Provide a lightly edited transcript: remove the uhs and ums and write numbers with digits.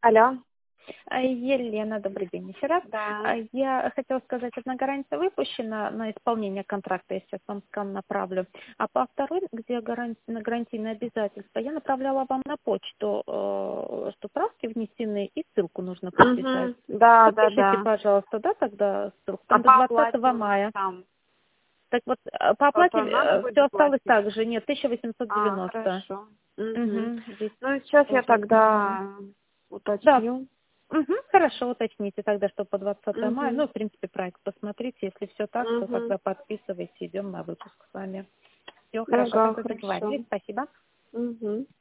Алло. Елена, добрый день еще раз. Да. Я хотела сказать, одна гарантия выпущена на исполнение контракта, я сейчас вам скан направлю. А по второй, где на гарантийные обязательства, я направляла вам на почту, что правки внесены и ссылку нужно подписать. Да. Подпишите, пожалуйста, да, тогда ссылку. Там А до по 20 оплате у нас мая. там Так вот, по оплате что-то надо будет все осталось заплатить? так же. Нет, 1890. Хорошо. Здесь Ну, сейчас я тоже основное. тогда Да. уточню. Хорошо, уточните тогда, что по 20 мая. Угу. Ну, в принципе, проект посмотрите. Если все так, то тогда подписывайте, идем на выпуск с вами. Все, хорошо, Ага, тогда хорошо. договорились. Спасибо. Угу.